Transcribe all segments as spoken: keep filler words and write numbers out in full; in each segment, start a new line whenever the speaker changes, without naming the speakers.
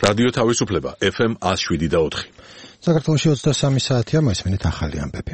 რადიო თავისუფლება ეფ ემ one oh seven და four.
საქართველოში ოცდასამი საათია, მოისმენთ ახალი ამბები.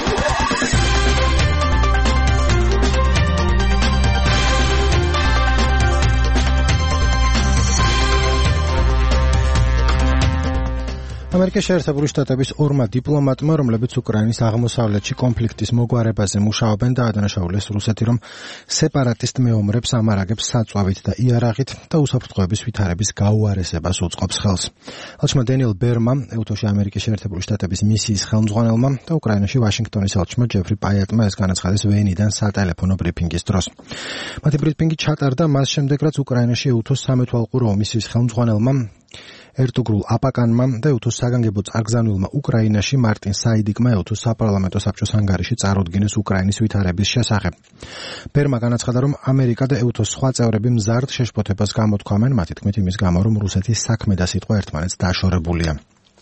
ამერიკის შეერთებული შტატების ორმა დიპლომატმა, რომლებიც უკრაინის აღმოსავლეთში კონფლიქტის მოგვარებაზე მუშაობენ, დაადანაშაულეს რუსეთი, რომ სეპარატისტ მეომრებს ამარაგებს საწვავით და იარაღით და უსაფრთხოების ვითარების გაუარესებას უწყობს ხელს. ელჩმა დენიელ ბერმა, ეუთოში ამერიკის შეერთებული შტატების მისიის ხელმძღვანელმა და უკრაინაში ვაშინგტონის ელჩმა ჯეფრი პაიეტმა ეს განაცხადეს ვენიდან სატელეფონო ბრიფინგის დროს. მათი ბრიფინგი ჩატარდა მას შემდეგ, რაც უკრაინაში ეუთოს სამეთვალყურო მისიის ხელმძღვანელმა ერთუგრულ აპაკანმა და ეუთოს საგანგებო წარგზავნილმა უკრაინაში მარტინ საიდიკმა ეუთოს საპარლამენტო საბჭოს ანგარიში წარუდგინეს უკრაინის ვითარების შესახებ. ბერმა განაცხადა, რომ ამერიკა და ეუთოს სხვა წევრები მზარდ შეშფოთებას გამოთქვამენ, მათი თქმით იმის გამო, რომ რუსეთის საქმე და სიტყვა ერთმანეთს დაშორებულია.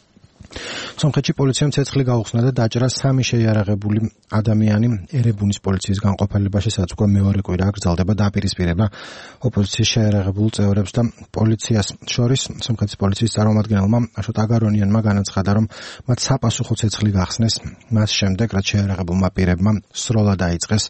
სომხეთში პოლიციამ ცეცხლი გაუხსნა და დაჭრა სამი შეიარაღებული ადამიანი ერებუნის პოლიციის განყოფილებაში, სადაც უკვე მეორე კვირა გრძელდება დაპირისპირება ოპოზიციის შეიარაღებულ წევრებს და პოლიციას შორის. სომხეთის პოლიციის წარმომადგენელმა აშოტ აგარონიანმა განაცხადა, რომ მათ საპასუხო ცეცხლი გახსნეს მას შემდეგ, რაც შეიარაღებულმა პირებმა სროლა დაიწყეს.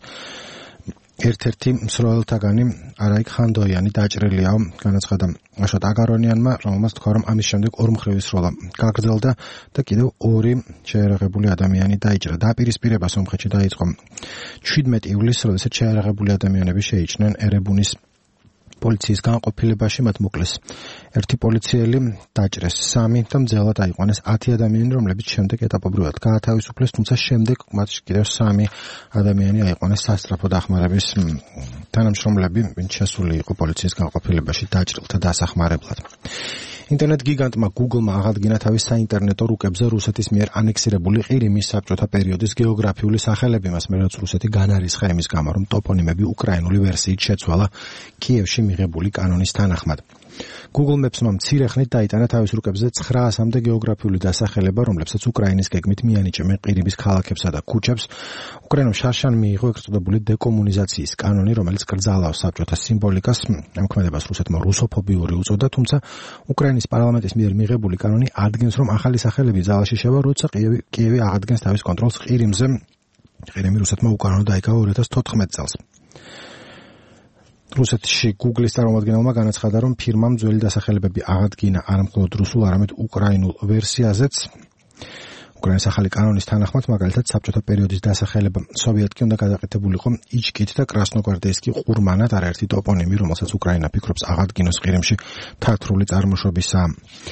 ერთ-ერთი მსროლელთაგანი არაიკ ხანდოიანი დაჭრილიაო, განაცხადა აშოტ აგარონიანმა, რომელმაც თქვა, რომ ამის შემდეგ ორმხრივი სროლა გაგრძელდა და კიდევ ორი შეიარაღებული ადამიანი დაიჭრა. დაპირისპირება სომხეთში დაიწყო შვიდმეტი ივლისს, როდესაც შეიარაღებული ადამიანები შეიჭრნენ ერებუნის პოლიციის განყოფილებაში, მათ მოკლეს ერთი პოლიციელი, დაჭრეს სამი და მძელად აიყვანეს ათი ადამიანი, რომლებიც შემდეგ ეტაპობრივად გაათავისუფლეს, თუმცა შემდეგ მათ კიდევ სამი ადამიანი აიყვანეს სასწრაფო დახმარების თანამშრომლები, ვინც შესული იყო პოლიციის განყოფილებაში დაჭრილთა დასახმარებლად. ინტერნეტ გიგანტმა Google-მა აღადგინა თავის საინტერნეტო რუკებზე რუსეთის მიერ ანექსირებული ყირიმის საბჭოთა პერიოდის გეოგრაფიული სახელები, მას მერე რუსეთი განარისხა იმის გამო, რომ ტოპონიმები უკრაინული ვერსიით შეცვალა კიევში მიღებული კანონის თანახმად. Google Maps-მა მცირე ხნით დაიტანა თავის რუკებზე ცხრაასამდე გეოგრაფიული დასახელება, რომლებსაც უკრაინის გეგმით მიანიჭებენ ყირიმის ქალაქებსა და ქუჩებს. უკრაინამ შარშან მიიღო ეგ წოდებული დეკომუნიზაციის კანონი, რომელიც კრძალავს საბჭოთა სიმბოლიკას, ამქმედებას რუსეთმა რუსოფობიური უწოდა, თუმცა უკრაინის პარლამენტის მიერ მიღებული კანონი ადგენს, რომ ახალი სახელები ძალაში შევა, როცა კიევი კიევი აღადგენს თავის კონტროლს ყირიმზე. ყირიმი რუსეთმა უკანონო დაიკავა two thousand fourteen წელს. რუსეთში Google-ის წარმომადგენელმა განაცხადა, რომ ფირმამ ძველი დასახელებები აღადგინა არა მხოლოდ რუსულ, არამედ უკრაინულ ვერსიაზეც. უკრაინის ახალი კანონის თანახმად, მაგალითად, საბჭოთა პერიოდის დასახელება სოვიეტკი უნდა გადაყეთებულიყო იჩკით და კრასნოგვარდეისკი ყურმანად, არაერთი ტოპონიმი, რომელსაც უკრაინა ფიქრობს აღადგინოს ყირიმში თათრული წარმოშობისაა.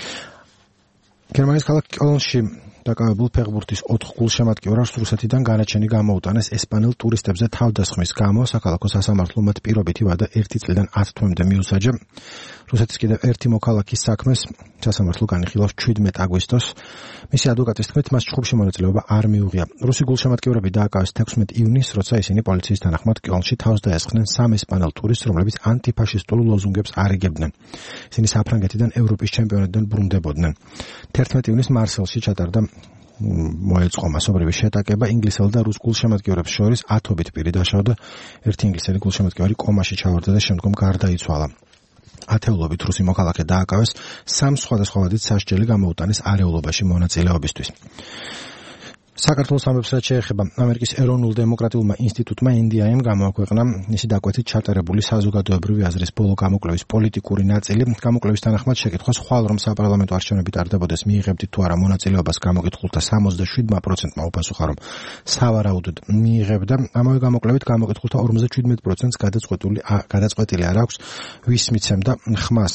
გერმანიის ქალაქ კოლნში დაკავებულ ფეხბურთის ოთხ გულშემატკივრას რუსეთიდან განაჩენი გამოუტანეს ესპანელ ტურისტებზე თავდასხმის გამო. საქალაქო სასამართლო მათ პირობითი ვადა ერთი წლიდან ათ თვემდე მიუსაჯა. რუსეთის კიდევ ერთი მოქალაქის საქმეს სასამართლო განიხილავს შვიდმეტ აგვისტოს. მისი ადვოკატის თქმით, მას ჩხუბში მონაწილეობა არ მიუღია. რუსი გულშემატკივრები დააკავეს თექვსმეტი ივნისს, როცა ისინი პოლიციის თანახმად კოლნში თავს დაესხნენ სამ ესპანელ ტურისტს, რომლებიც ანტიფაშისტულ ლოზუნგებს არიგებდნენ. ისინი საფრანგეთიდან ევროპის ჩემპიონატიდან ბრუნდებოდნენ. თერთმეტი ივნისს მარსელში ჩატარდა მოეწყო მასობრივი შეტაკება ინგლისელ და რუს გულშემატკივრებს შორის. ათობით პირი დაშავდა, ერთი ინგლისელი გულშემატკივარი კომაში ჩავარდა და შემდგომ გარდაიცვალა. ათეულობით რუსი მოქალაქე დააკავეს, სამ სხვადასხვა ვადით სასჯელი გამოუტანეს არეულობაში მონაწილეობისთვის. საქართველოს ამბებს რაც შეეხება ამერიკის ეროვნულ დემოკრატიულმა ინსტიტუტმა ენ დი აი-მ გამოაქვეყნა მისი დაკვეთით ჩატარებული საზოგადოებრივი აზრის ბოლო გამოკვლევის პოლიტიკური ნაწილი. გამოკვლევის თანახმად შეკითხვას ხვალ რომ საპარლამენტო არჩევნები ტარდებოდეს მიიღებდით თუ არა მონაწილეობას გამოკითხულთა სამოცდაშვიდმა პროცენტმა უპასუხა რომ სავარაუდოდ მიიღებდა. ამავე გამოკვლევით გამოკითხულთა ორმოცდაშვიდ პროცენტს გადაწყვეტილი გადაწყვეტილი არ აქვს ვის მიცემდა ხმას.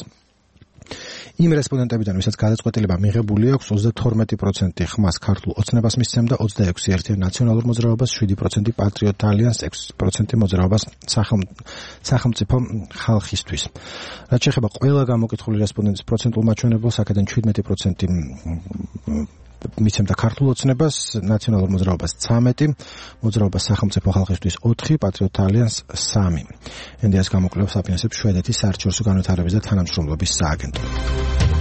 იმ რესპონდენტებიდან, ვისაც გადაწყვეტილება მიღებული აქვს, ოცდათორმეტი პროცენტი ხმას ქართულ ოცნებას მისცემდა, ოცდაექვსი პროცენტი ერთიან ნაციონალურ მოძრაობას, შვიდი პროცენტი პატრიოტ ალიანსს, ექვსი პროცენტი მოძრაობას სახელმწიფო ხალხისთვის. რაც შეეხება ყველა გამოკითხული რესპონდენტის პროცენტულ მაჩვენებელს, აქედან შვიდმეტი პროცენტი მისცემდა ქართულ ოცნებას, ნაციონალურ მოძრაობას ცამეტი, მოძრაობას სახელმწიფო ხალხისთვის ოთხი, პატრიოტ ალიანსს სამი. ენ დი აის გამოკვლევას აფინანსებს შვედეთის საერთაშორისო განვითარების და თანამშრომლობის სააგენტო.